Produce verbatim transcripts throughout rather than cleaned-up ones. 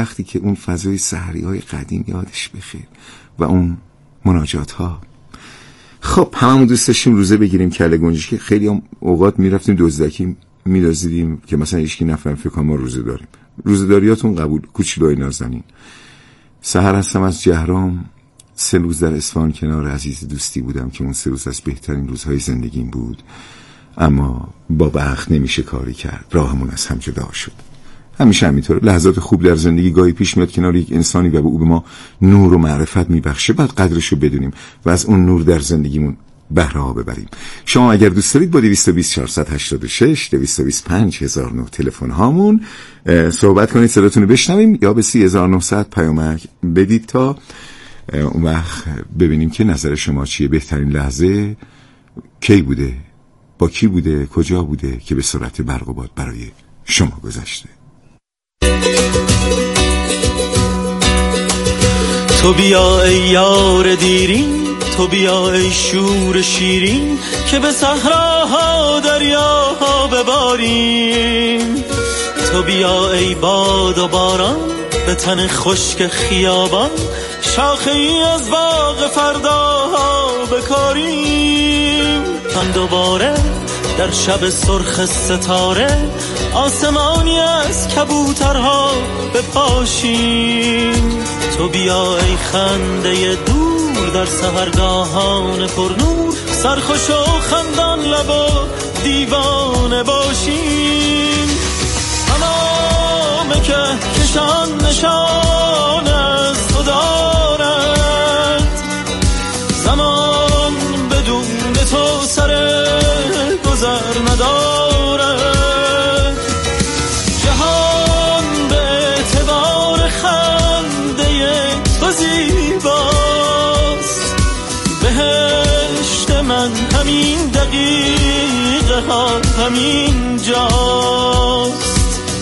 وقتی که اون فضای سحری های قدیم یادش بخیر و اون مناجات ها. خب هممون دوست داشتیم روزه بگیریم کله گنجش، که خیلی هم اوقات میرفتیم دزدکی میدازیدیم که مثلا هیچکی نفهم فکر کنم ما روزه داریم. روزه داریاتون قبول. کوچولوی نازنین، سحر هستم از جهرام. سه روز در اصفهان کنار عزیز دوستی بودم که اون سه روز از بهترین روزهای زندگیم بود، اما با بخت نمیشه کاری کرد، راهمون از هم جدا شد. همیشه همینطور، لحظات خوب در زندگی گاهی پیش میاد کنار یک انسانی و به او به ما نور و معرفت میبخشه، بعد قدرشو بدونیم و از اون نور در زندگیمون بهره ها ببریم. شما اگر دوست دارید با دویست و بیست چهارصد و هشتاد و شش دویست و بیست پنج هزار و نه تلفن هامون صحبت کنید، صداتون رو بشنویم، یا به سی هزار و نهصد پیامک بدید تا اون وقت ببینیم که نظر شما چیه. بهترین لحظه کی بوده، با کی بوده، کجا بوده که به سرعت برق و باد برای شما گذشته؟ تو بیا ای یار دیرین، تو بیا ای شور شیرین، که به صحراها دریاها بباریم. تو بیا ای باد و باران، به تن خشک خیابان، شاخه ای از باغ فرداها بکاریم. هم دوباره در شب سرخ ستاره، آسمانی از کبوترها بپاشیم. تو بیا ای خنده دور در سحرگاهان پرنور، سرخوش و خندان لب و دیوانه باشیم. تمام که کشان نشان از تو دارد، زمان بدون تو سر گذر ندارد. جهان به اعتبار خنده تو زیباست، بهشت من همین دقیقه ها همین جاست.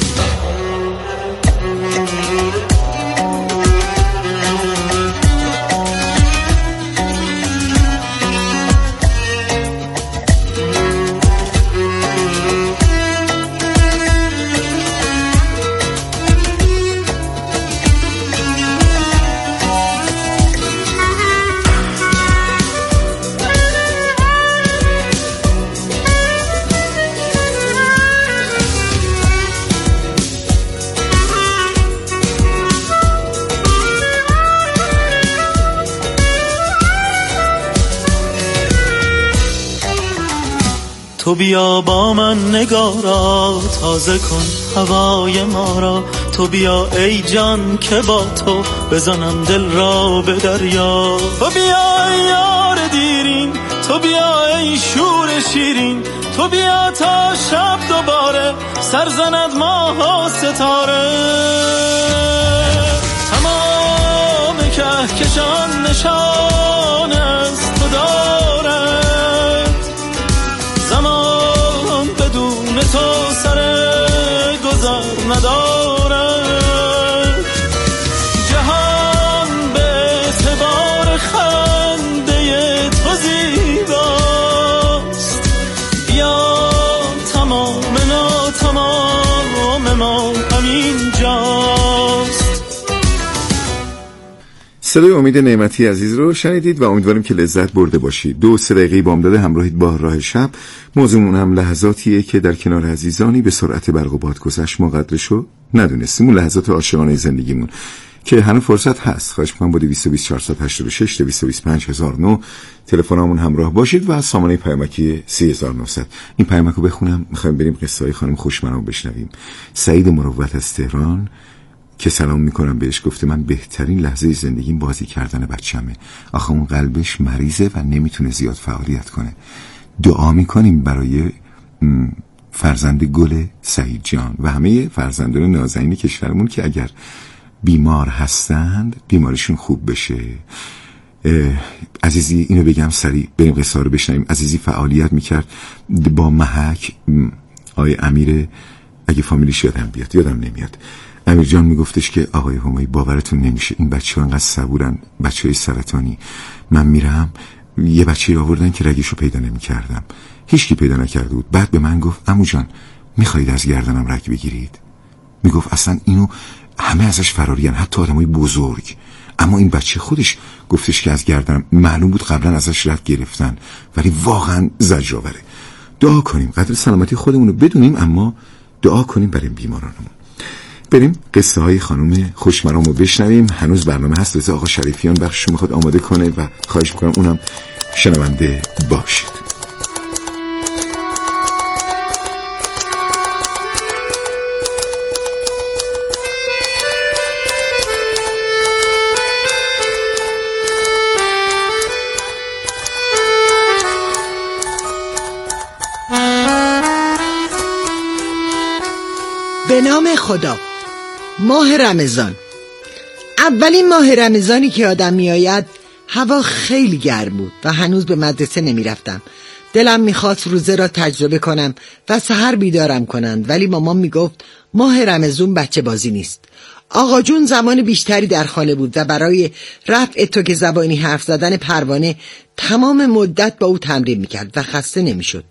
تو بیا با من نگارا، تازه کن هوای ما را. تو بیا ای جان که با تو بزنم دل را به دریا. تو بیا ای یار دیرین، تو بیا ای شور شیرین، تو بیا تا شب دوباره سرزند ماه و ستاره. تمام کهکشان نشان از تو دارد، زمان بدون تو سر گذر ندارد. جهان به اعتبار خنده تو زیباست، بیا تمام نا تمام ما همین جاست. صدای امید نعمتی عزیز رو شنیدید و امیدواریم که لذت برده باشید. دو سه دقیقه بامداد همراهید با راه شب. موضوعمون هم لحظاتیه که در کنار عزیزانی به سرعت برق و باد گذشت ما قدرشو ندونستیم. اون لحظات عاشقانه زندگیمون که هنوز فرصت هست. خواهش می‌کنم با دویست و بیست چهارصد و هشتاد و شش دویست و بیست پنج هزار و نه تلفنامون همراه باشید و سامانه پیامکی سی هزار و نهصد. این پیامکو بخونم، می‌خوایم بریم قصه های خانم خوشمنو بشنویم. سعید مروت از تهران که سلام میکنم بهش، گفته من بهترین لحظه زندگیم بازی کردن بچمه. آخه اون قلبش مریضه و نمیتونه زیاد فعالیت کنه. دعا میکنیم برای فرزند گل سعید جان و همه فرزندان نازنین کشورمون که اگر بیمار هستند بیماریشون خوب بشه. عزیزی اینو بگم سریع بریم قصه رو بشنویم. عزیزی فعالیت میکرد با محک آقای امیر، اگه فامیلیش یادم بیاد، یادم نمیاد. امیر جان میگفتش که آقای همایی باورتون نمیشه این بچه ها انقدر صبورن، بچه های سرطانی. من میرم یه بچه آوردن که رگشو پیدا نمیکردم، هیچکی پیدا نکرده بود. بعد به من گفت عمو جان میخواید از گردنم رگ بگیرید؟ میگفت اصلا اینو همه ازش فرارین، حتی آدمای بزرگ. اما این بچه خودش گفتش که از گردنم معلوم بود قبلا ازش رد گرفتن، ولی واقعا زجرآوره. دعا کنیم قدر سلامتی خودمون رو بدونیم، اما دعا کنیم برای بیمارانمون. بریم قصه های خانم خوشمرام رو بشنویم. هنوز برنامه هست، رضا آقا شریفیان بخششو میخواد آماده کنه و خواهش میکنم اونم شنونده باشید. به نام خدا. ماه رمضان، اولین ماه رمضانی که آدم می آید هوا خیلی گرم بود و هنوز به مدرسه نمی رفتم. دلم می خواست روزه را تجربه کنم و سحر بیدارم کنند، ولی مامان می گفت ماه رمضان بچه بازی نیست. آقا جون زمان بیشتری در خانه بود و برای رفع توک زبانی حرف زدن پروانه تمام مدت با او تمرین می کرد و خسته نمی شد.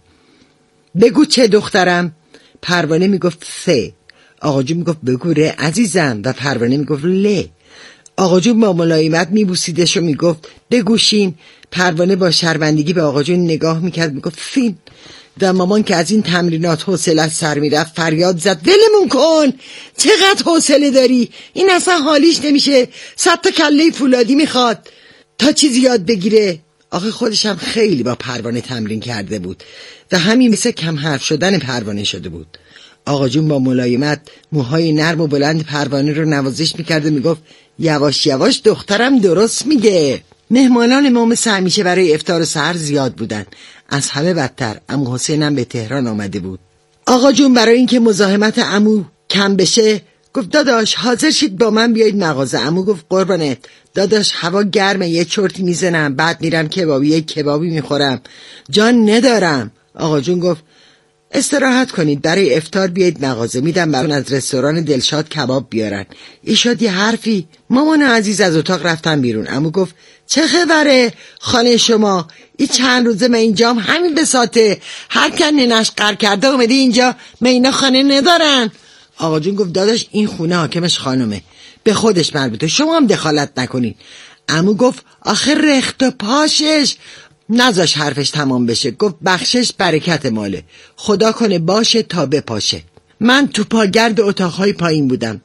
بگو چه دخترم؟ پروانه می گفت سه. آقا جون می گفت بگو ره عزیزم و پروانه می گفت له. آقا جون با ملایمت می بوسیدش و می گفت بگو شین. پروانه با شرمندگی به آقا جون نگاه می کرد، می گفت سین. و مامان که از این تمرینات حوصله‌اش سر می رفت فریاد زد ولمون کن، چقدر حوصله داری، این اصلا حالیش نمیشه، صد تا کله فولادی میخواد تا چیزی یاد بگیره. آخه خودش هم خیلی با پروانه تمرین کرده بود و همین مثل کم حرف شدن پروانه شده بود. آقا جون با ملایمت موهای نرم و بلند پروانه رو نوازش میکرد و میگفت یواش یواش دخترم درست میگه. مهمانان ما مثل همیشه برای افطار و سحر زیاد بودن. از همه بدتر عمو حسین هم به تهران آمده بود. آقا جون برای اینکه مزاحمت عمو کم بشه گفت داداش حاضر شید با من بیایید مغازه. عمو گفت قربانت داداش هوا گرمه، یه چرتی میزنم بعد میرم کبابی یه کبابی میخورم، جان ندارم. آقا جون گفت استراحت کنید، برای افطار بیایید مغازه، میدم برون از رستوران دلشاد کباب بیارن. ایشاد یه حرفی. مامان عزیز از اتاق رفتن بیرون. عمو گفت چه خبره خانه شما؟ این چند روزه من اینجام همین بساطه، هر کن ننش قر کرده اومده اینجا، من اینا خانه ندارن. آقا جون گفت داداش این خونه حاکمش خانمه، به خودش مربوطه، شما هم دخالت نکنین. عمو گفت آخه رخت و پاشش. نذاش حرفش تمام بشه، گفت بخشش برکت ماله، خدا کنه باشه تا بپاشه. من تو پاگرد اتاقهای پایین بودم.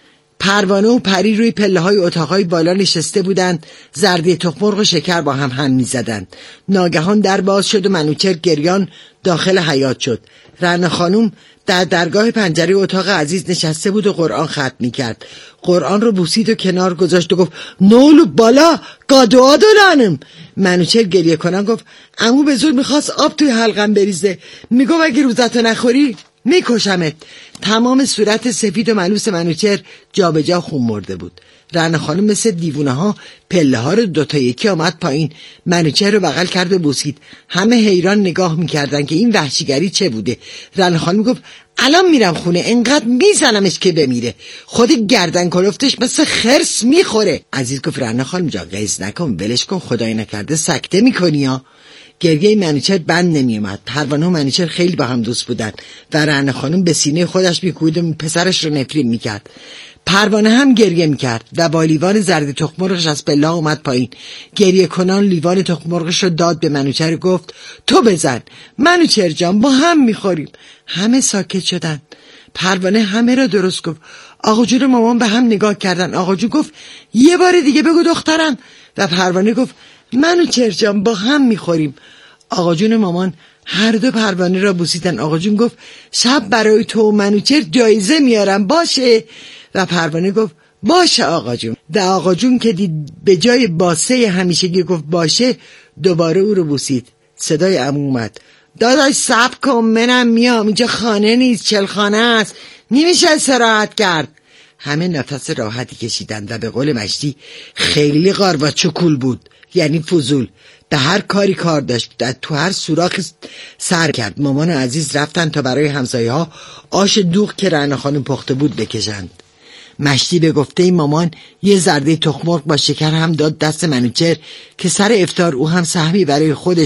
پروانه و پری روی پله های اتاقهای بالا نشسته بودن، زردی تخم مرغ و شکر با هم هم می زدن. ناگهان در باز شد و منوچهر گریان داخل حیاط شد. رعنا خانوم در درگاه پنجره اتاق عزیز نشسته بود و قرآن ختم می کرد. قرآن رو بوسید و کنار گذاشت و گفت نولو بالا قادوا دولانم. منوچهر گریه کنن گفت عمو به زور میخواست آب توی حلقم بریزه، میگو اگه روزتو نخوری میکشمت. تمام صورت سفید و ملوس منوچهر جا به جا خون مرده بود. رعنا خانم مثل دیوونه ها پله ها رو دوتا یکی آمد پایین، منوچهر رو بغل کرد و بوسید. همه حیران نگاه میکردن که این وحشیگری چه بوده. رعنا خانم گفت الان میرم خونه انقدر میزنمش که بمیره، خود گردن کلفتش مثل خرس میخوره. عزیز گفت رعنا خانم جا غیظ نکن، ولش کن، خدای نکرده سکته میکنی ها. گریه منوچهر بند نمیومد. پروانه و منوچهر خیلی با هم دوست بودن و رعنا خانم به سینه خودش میکوبید و پسرش رو نفرین میکرد. پروانه هم گریه میکرد و با لیوان زرد تخم مرغش از پله اومد پایین. گریه کنان لیوان تخم مرغش رو داد به منوچهر، گفت تو بزن منوچهر جان با هم میخوریم. همه ساکت شدن. پروانه همه را درست گفت. آقا جون و مامان به هم نگاه کردن. آقا جون گفت یه بار دیگه بگو دخترم و پروانه گفت منوچهر جان با هم میخوریم. آقا جون و مامان هر دو پروانه را بوسیدن. آقا جون گفت شب برای تو و منوچهر جایزه میارم باشه؟ و پروانه گفت باشه آقا جون. و آقا جون که دید به جای باسه همیشگی گفت باشه، دوباره او رو بوسید. صدای عمو اومد. داداش صبر کن منم میام، اینجا خانه نیست چلخانه است، نمیشه استراحت کرد. همه نفس راحتی کشیدند و به قول مشتی خیلی قارواچو کول بود، یعنی فضول، به هر کاری کار داشت، تو هر سوراخ سر کرد. مامان عزیز رفتن تا برای همسایه ها آش دوغ که رعنا خانم پخته بود بکشند. مشتی به گفته مامان یه زرده تخم مرغ با شکر هم داد دست منوچهر که سر افطار او هم سهمی برای خودش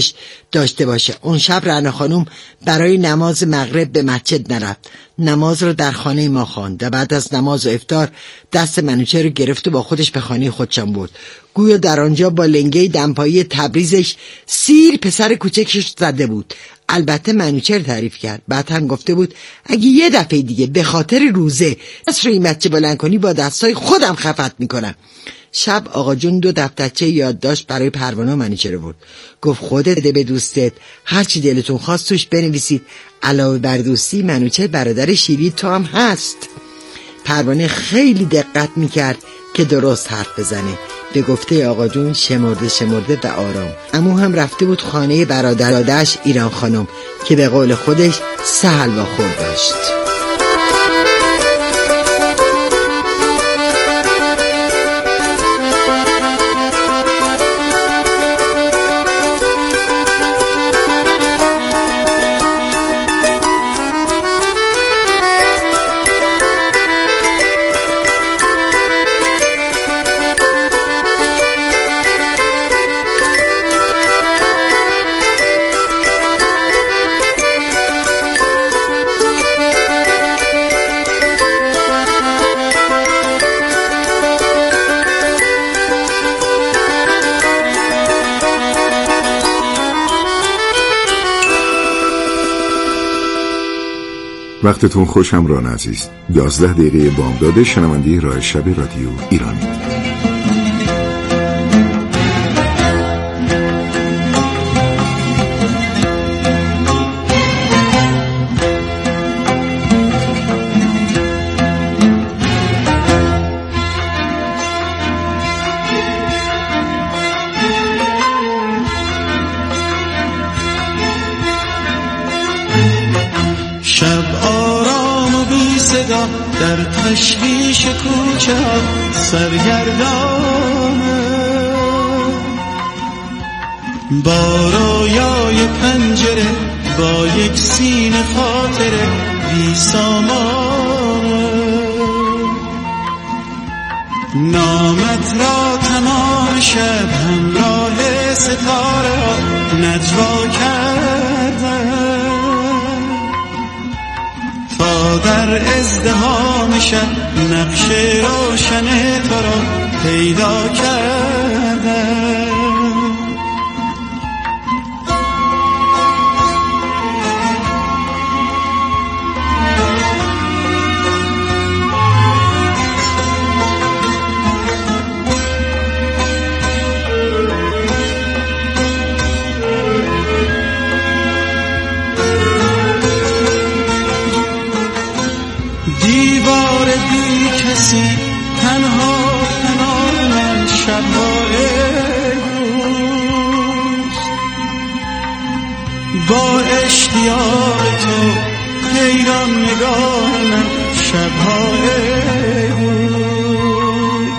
داشته باشه. اون شب رعنا خانم برای نماز مغرب به مسجد نرفت. نماز رو در خانه ما خواند و بعد از نماز و افطار دست منوچهر رو گرفت و با خودش به خانه خودشان برد. گویا در آنجا با لنگه دمپایی تبریزش سیر پسر کوچکش زده بود. البته منوچهر تعریف کرد. بعد هم گفته بود اگه یه دفعه دیگه به خاطر روزه دست روی بچه بلند کنی با دستای خودم خفت میکنم. شب آقا جون دو دفترچه یادداشت برای پروانه و منوچهر برد. گفت خودت بده به دوستت، هرچی دلتون خواست توش بنویسید. علاوه بر دوستی منوچهر برادر شیری تو هم هست. پروانه خیلی دقت میکرد که درست حرف بزنه. به گفته آقا جون شمرده شمرده و آرام. عمو هم رفته بود خانه برادرادش ایران خانم که به قول خودش سه حلوا خور داشت. وقتتون خوش همراهان عزیز. یازده دقیقه بامداد شنونده راه شب رادیو ایرانی. در تشویش کوچه سرگردانه با رویای پنجره با یک سینه خاطره بی سامانه نامت را تمام شب همراه ستاره ها نجوا کردن تا در ازدحام شب نقش روشن تو را پیدا کردم. دیوار بی کسی تنها تنها من شب‌های روز با اشتیاق تو حیران نگاه من شب‌های روز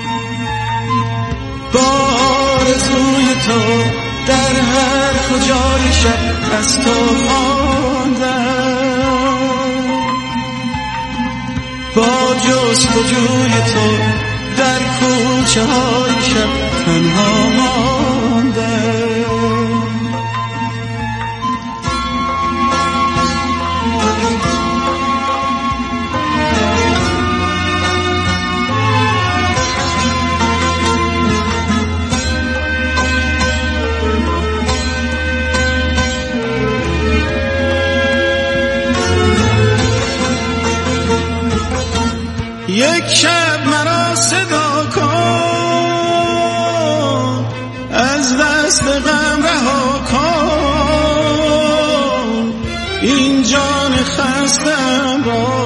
با آرزوی تو در هر کجای شب از تو ماندم با جستجوی تو در کوچه های شب تنها ماندم. یک شب مرا صدا کن از دست غم رها کن این جان خستم را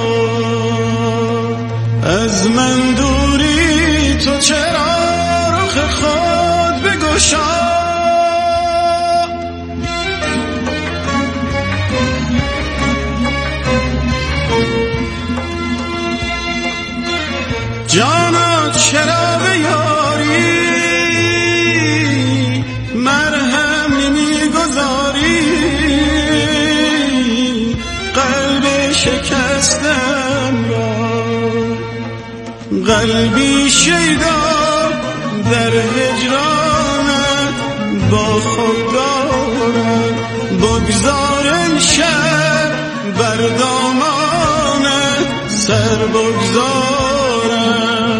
از من دوری تو چرا رخ خود بگشا جانا چرا به یاری مرهم نمیگذاری قلب شکستم را قلبی شیدا در هجرانت با خود داری بگذار ای شب بر دامان سر بگذارم.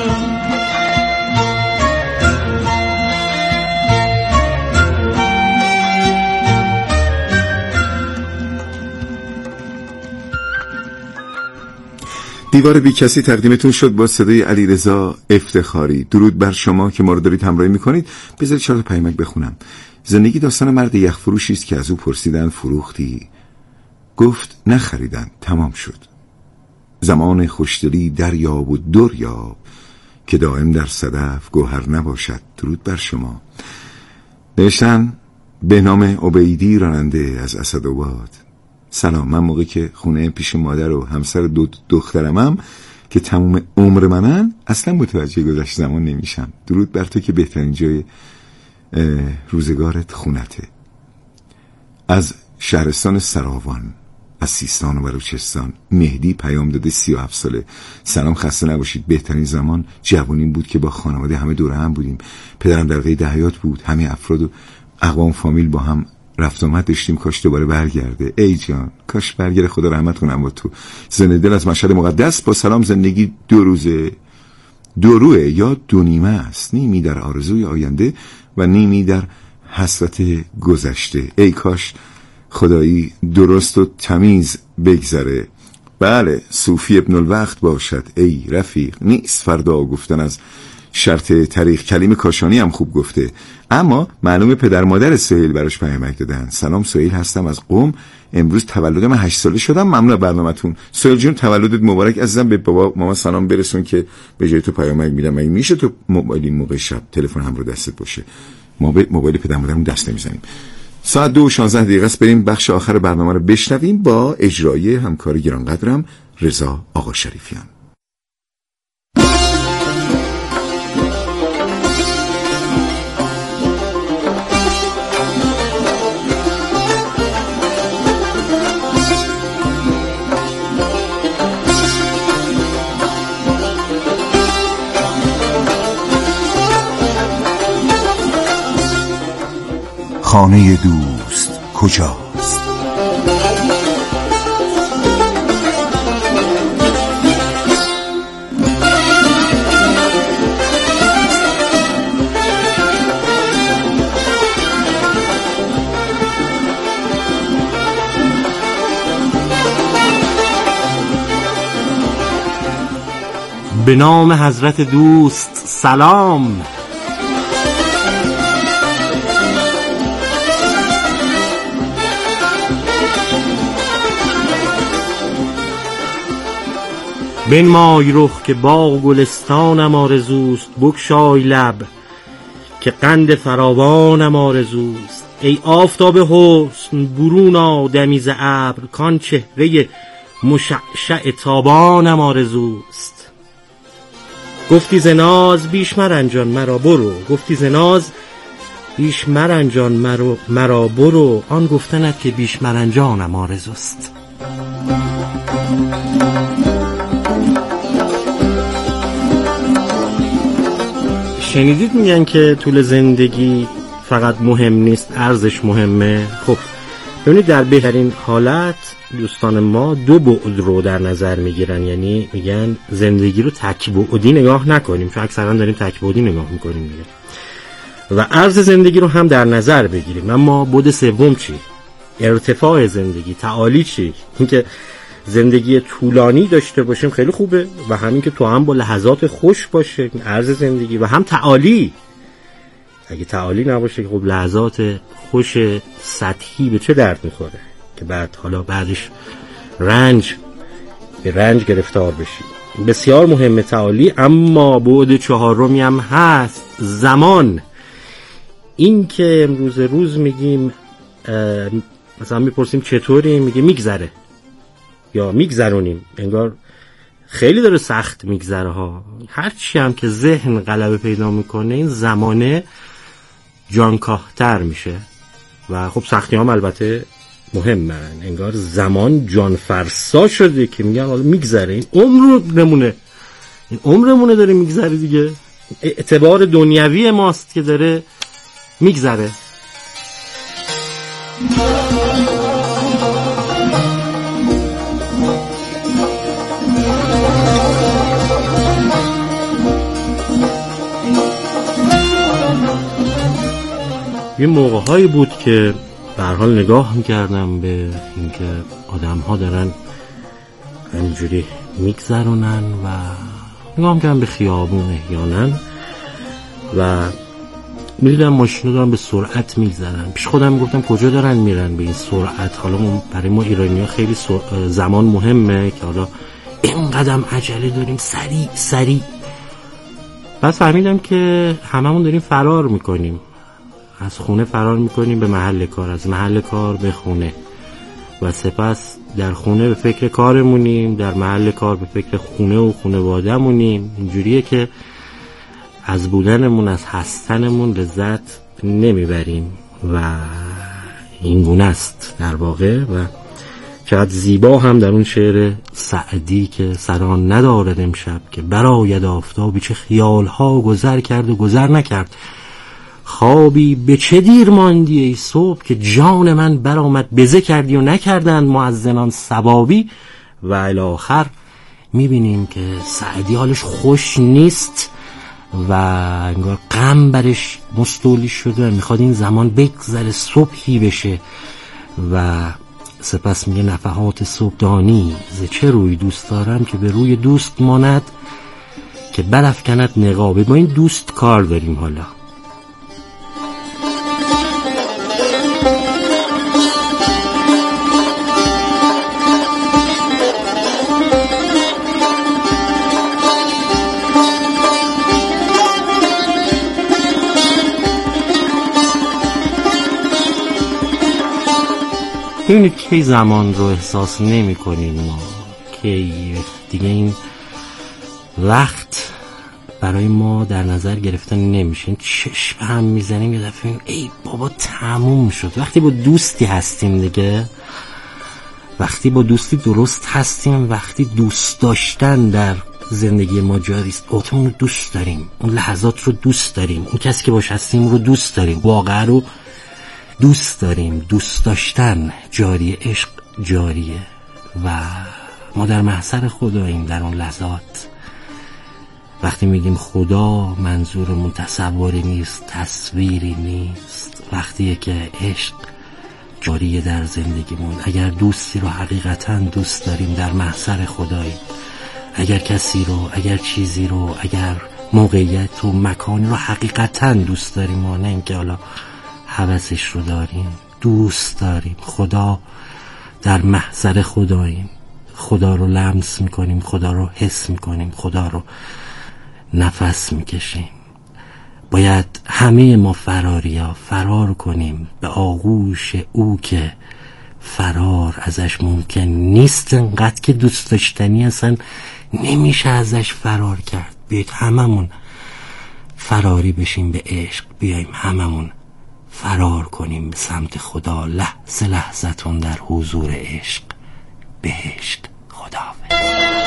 دیوار بی کسی تقدیمتون شد با صدای علیرضا افتخاری. درود بر شما که ما رو دارید همراهی میکنید. بذارید چهار تا پیامک بخونم. زندگی داستان مرد یخ فروشی است که از او پرسیدند فروختی؟ گفت نخریدند، تمام شد. زمان خوشدلی دریاب و دریاب که دائم در صدف گوهر نباشد. درود بر شما. نوشتن به نام عبیدی راننده از اسدآباد. سلام، من موقعی که خونه پیش مادر و همسر دو دخترمم که تموم عمر منن اصلا متوجه گذشت زمان نمیشم. درود بر تو که بهترین جای روزگارت خونته. از شهرستان سراوان، از سیستان و بلوچستان، مهدی پیام داده، سی و هفت ساله. سلام، خسته نباشید. بهترین زمان جوونیم بود که با خانواده همه دور هم بودیم. پدرم در قید حیات بود، همه افراد و اقوام فامیل با هم رفت آمد داشتیم. کاش دوباره برگرده. ای جان کاش برگرده، خدا رحمت کنه با تو. زنده دل از مشهد مقدس. با سلام، زندگی دو روزه دو روه یا دو نیمه است، نیمی در آرزوی آینده و نیمی در حسرت گذشته. ای کاش خدایی درست و تمیز بگذره. بله، صوفی ابن الوقت باشد ای رفیق، نیست فردا گفتن از شرط طریق. کلیم کاشانی هم خوب گفته. اما معلومه پدر مادر سهیل براش پیامک دادن. سلام، سهیل هستم از قم. امروز تولدم هشت ساله شدم. ممنون از برنامه‌تون. سهیل جون تولدت مبارک عزیزم. به بابا ماما سلام برسون که به جای تو پیامک میدم. مگه میشه تو موبایل این موقع شب تلفن هم رو دستت باشه؟ ما به موبایل پدر مادرمون دست نمیزنیم. ساعت دو و شانزده دقیقه است. بریم بخش آخر برنامه رو بشنویم با اجرای همکار گرانقدرم رضا آقا شریفیان. خانه دوست کجاست؟ به نام حضرت دوست سلام. بنمای رخ که باغ گلستانم آرزوست، بگشای لب که قند فراوانم آرزوست. ای آفتاب حسن برون آ دمی ز ابر، کان چهره مشعشع تابانم آرزوست. گفتی ز ناز بیش مرنجان مرا برو، گفتی ز ناز بیش مرنجان مرا, مرا برو، آن گفتنت که بیش مرنجانم آرزوست. شنیدید میگن که طول زندگی فقط مهم نیست، ارزش مهمه. خب ببینید در بهترین حالت دوستان ما دو بعد رو در نظر میگیرن، یعنی میگن زندگی رو تک بعدی نگاه نکنیم، چون اکثرا داریم تک بعدی نگاه میکنیم دیگه، و عرض زندگی رو هم در نظر بگیریم. اما بعد سوم چی؟ ارتفاع زندگی، تعالی چی؟ اینکه زندگی طولانی داشته باشیم خیلی خوبه، و همین که تو هم با لحظات خوش باشه عرض زندگی، و هم تعالی. اگه تعالی نباشه خب لحظات خوش سطحی به چه درد میخوره که بعد حالا بعدش رنج به رنج گرفتار بشی. بسیار مهمه تعالی. اما بعد چهارمی هم هست، زمان. این که امروز روز میگیم مثلا میپرسیم چطوری، میگه میگذره یا میگذرونیم، انگار خیلی داره سخت میگذره ها. هرچی هم که ذهن غلبه پیدا میکنه این زمانه جانکاهتر میشه، و خب سختی هم البته مهمن. انگار زمان جان فرسا شده که میگن حالا میگذره، این عمر نمونه، این عمرمونه داره میگذره دیگه، اعتبار دنیوی ماست که داره میگذره. یه موقع‌هایی بود که به هر حال نگاه می‌کردم به اینکه آدم‌ها دارن همینجوری میگذرونن و نگاه می‌کردم به خیابون احیاناً و می‌دیدم ماشینا دارن به سرعت میگذرن. پیش خودم میگفتم کجا دارن میرن به این سرعت؟ حالا برای ما ایرانی‌ها خیلی زمان مهمه که حالا اینقدر عجله داریم، سریع سریع. بعد فهمیدم که هممون داریم فرار میکنیم، از خونه فرار میکنیم به محل کار، از محل کار به خونه و سپس در خونه به فکر کارمونیم، در محل کار به فکر خونه و خانواده‌مونیم. اینجوریه که از بودنمون، از هستنمون لذت نمیبریم و این گونه است در واقع. و چقدر زیبا هم در اون شعر سعدی که سران ندارد امشب که براید آفتابی چه خیالها گذر کرد و گذر نکرد، خوابی به چه دیر ماندی ای صبح که جان من برآمد بزه کردی و نکردند مؤذنان ثوابی. و الی آخر میبینیم که سعدی حالش خوش نیست و انگار غم برش مستولی شده و میخواد این زمان بگذره، صبحی بشه و سپس میگه نفحات صبحدانی ز چه روی دوست دارم که به روی دوست ماند که برافکند نقابه. با این دوست کار داریم. حالا ببینید کی زمان رو احساس نمی کنیم ما، کی دیگه این وقت برای ما در نظر گرفتن نمیشه. چشم هم میزنیم یه دفعه ای بابا تموم شد. وقتی با دوستی هستیم دیگه، وقتی با دوستی درست هستیم، وقتی دوست داشتن در زندگی ما جاری است، اون رو دوست داریم، اون لحظات رو دوست داریم، اون کسی که باش هستیم رو دوست داریم، واقعا رو دوست داریم. دوست داشتن جاریه، عشق جاریه و ما در محضر خداییم در اون لحظات. وقتی میگیم خدا منظورمون تصوری نیست، تصویری نیست، وقتیه که عشق جاریه در زندگیمون. اگر دوستی رو حقیقتاً دوست داریم در محضر خداییم. اگر کسی رو، اگر چیزی رو، اگر موقعیت و مکانی رو حقیقتاً دوست داریم و نه اینکه حالا هوسش رو داریم، دوست داریم. خدا در محضر خداییم، خدا رو لمس میکنیم، خدا رو حس میکنیم، خدا رو نفس میکشیم. باید همه ما فراری ها فرار کنیم به آغوش او که فرار ازش ممکن نیست. انقدر که دوست داشتنی اصلا نمیشه ازش فرار کرد. بیایید هممون فراری بشیم به عشق، بیاییم هممون فرار کنیم به سمت خدا. لحظه لحظتون در حضور عشق، بهشت. خداحافظ.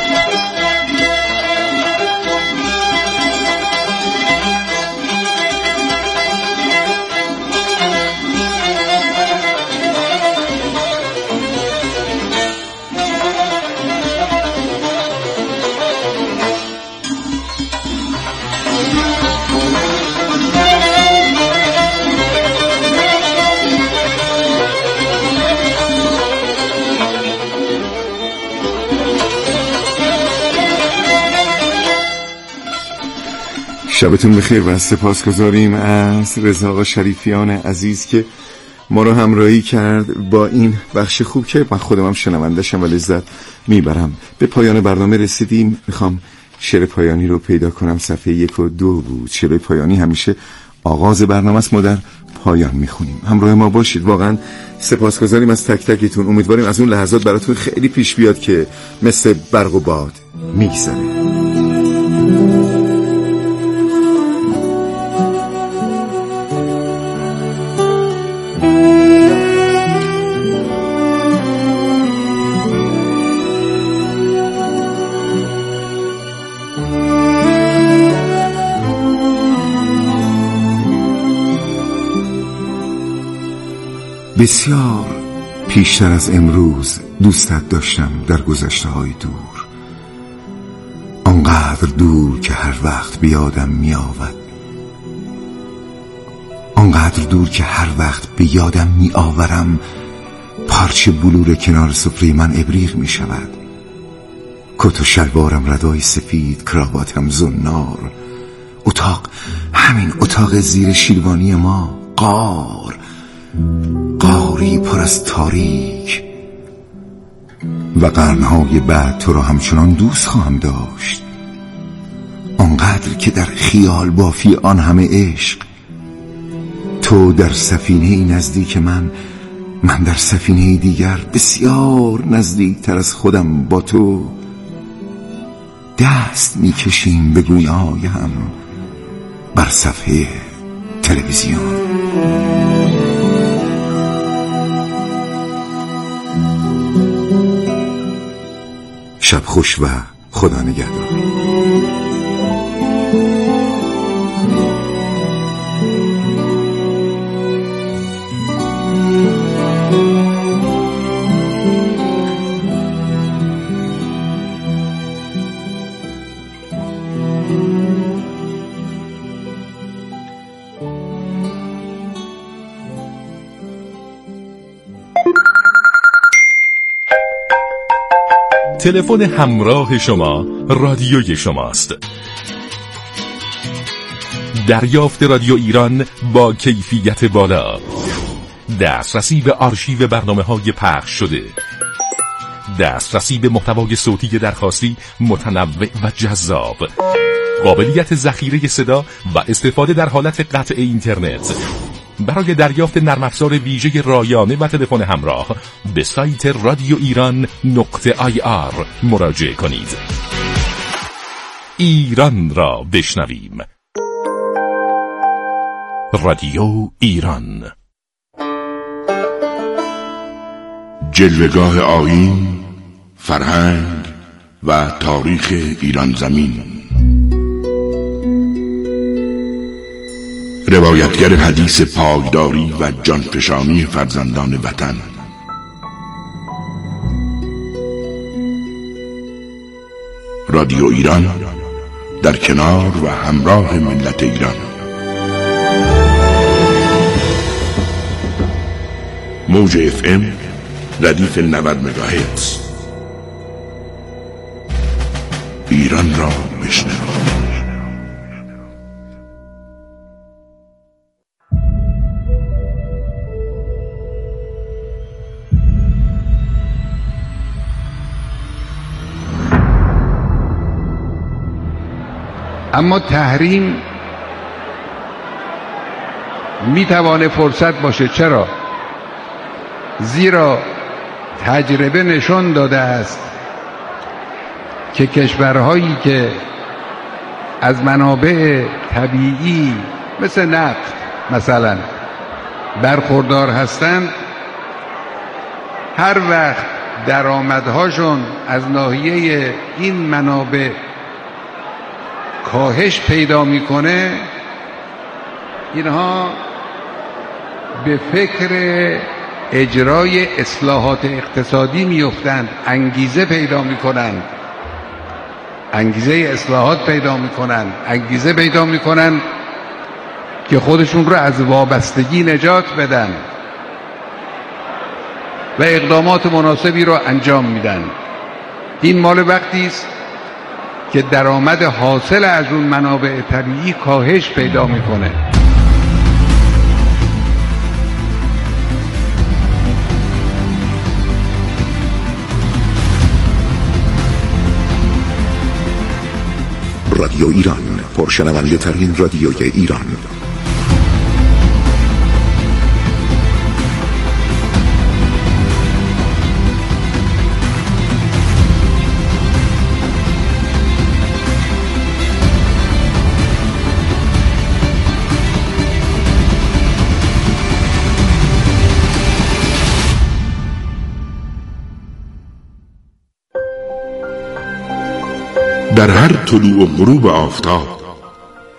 شبتون بخیر و سپاسگزاریم از رضا آقا شریفیان عزیز که ما رو همراهی کرد با این بخش خوب که من خودم هم شنونده‌شم و لذت میبرم. به پایان برنامه رسیدیم. میخوام شعر پایانی رو پیدا کنم. صفحه یک و دو بود. شعر پایانی همیشه آغاز برنامه است، ما در پایان میخونیم. همراه ما باشید. واقعا سپاسگزاریم از تک تکتون. امیدواریم از اون لحظات براتون خیلی پیش بیاد که مثل برق و باد میگذره. بسیار پیشتر از امروز دوستت داشتم در گذشته های دور، آنقدر دور که هر وقت بیادم می آود آنقدر دور که هر وقت بیادم می آورم پارچه بلور کنار سفره من ابریق می شود، کت و شلوارم ردای سفید، کراواتم زنار، اتاق همین اتاق زیر شیروانی ما غار غاری پر از تاریک، و قرنهای بعد تو را همچنان دوست خواهم داشت، آنقدر که در خیال بافی آن همه عشق، تو در سفینه نزدیک من، من در سفینه دیگر بسیار نزدیکتر از خودم با تو دست میکشیم به گونه‌های هم بر صفحه تلویزیون. شب خوش و خدا نگهدار. تلفن همراه شما رادیوی شماست. دریافت رادیو ایران با کیفیت بالا، دسترسی به آرشیو برنامه‌های پخش شده، دسترسی به محتوای صوتی درخواستی متنوع و جذاب، قابلیت ذخیره صدا و استفاده در حالت قطع اینترنت. برای دریافت نرم افزار ویژه رایانه و تلفن همراه به سایت رادیو ایران نقطه آی آر مراجعه کنید. ایران را بشنویم. رادیو ایران. جلوه‌گاه آیین، فرهنگ و تاریخ ایران زمین. روایتگر حدیث پایداری و جانفشانی فرزندان وطن. رادیو ایران در کنار و همراه ملت ایران. موج اف ام ردیف نود مگاهرتز. ایران را بشنوید. اما تحریم میتوانه فرصت باشه. چرا؟ زیرا تجربه نشان داده است که کشورهایی که از منابع طبیعی مثل نفت مثلا برخوردار هستند، هر وقت درآمدهاشون از ناحیه این منابع کاهش پیدا میکنه، اینها به فکر اجرای اصلاحات اقتصادی میفتند، انگیزه پیدا میکنند انگیزه اصلاحات پیدا میکنند انگیزه پیدا میکنند که خودشون رو از وابستگی نجات بدن و اقدامات مناسبی رو انجام میدن. این مال وقتی است که درآمد حاصل از اون منابع طبیعی کاهش پیدا میکنه. رادیو ایران، پرشنونده ترین رادیوی ایران. در هر طلوع و غروب آفتاب،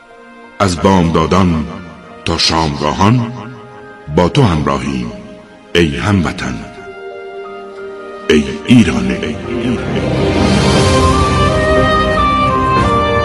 از بامدادان تا شامگاهان با تو همراهیم ای هموطن، ای ایران.